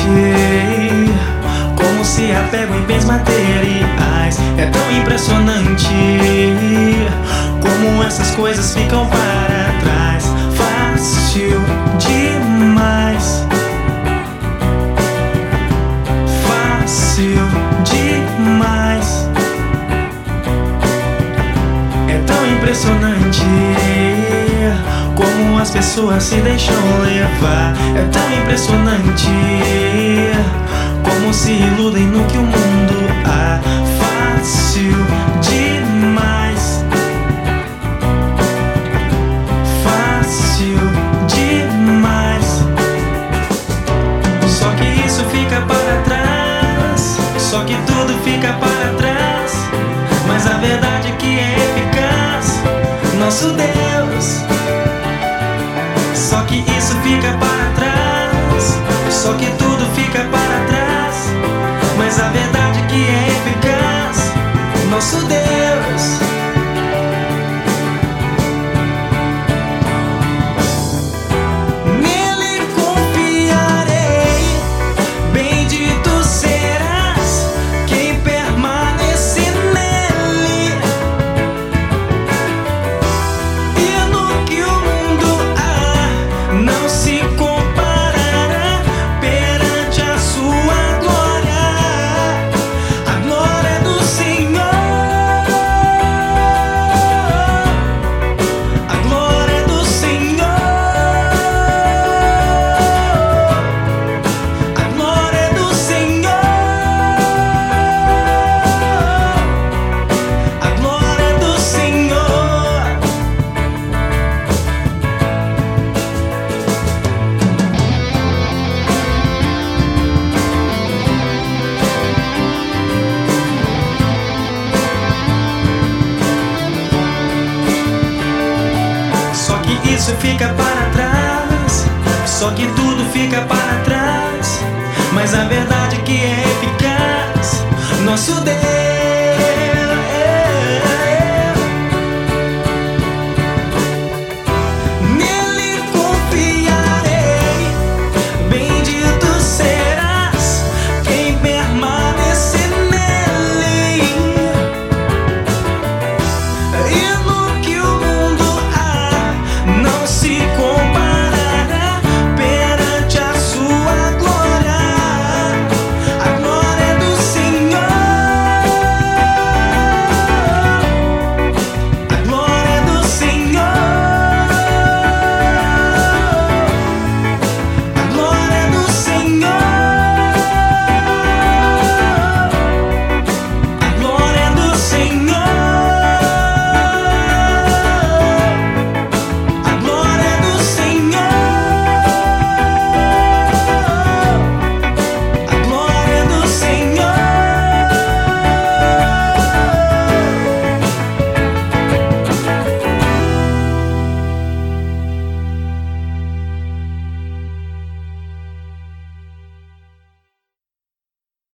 como se apego em bens materiais. É tão impressionante como essas coisas ficam para trás. Fácil demais, fácil demais. É tão impressionante como as pessoas se deixam levar. É tão impressionante como se iludem no que o mundo há. Fácil demais, fácil demais. Só que isso fica para trás, só que tudo fica para trás. Mas a verdade é que é eficaz, nosso Deus. Só que isso fica para trás, só que tudo fica para trás. Mas a verdade é que é eficaz, nosso Deus. Nele confiarei, bendito serás quem permanece nele. E no que o mundo há não se comparará perante a sua glória. A glória do Senhor, a glória do Senhor, a glória do Senhor, a glória do Senhor. Só que isso fica para trás, só que tudo fica para trás. Mas a verdade é que é eficaz, nosso Deus.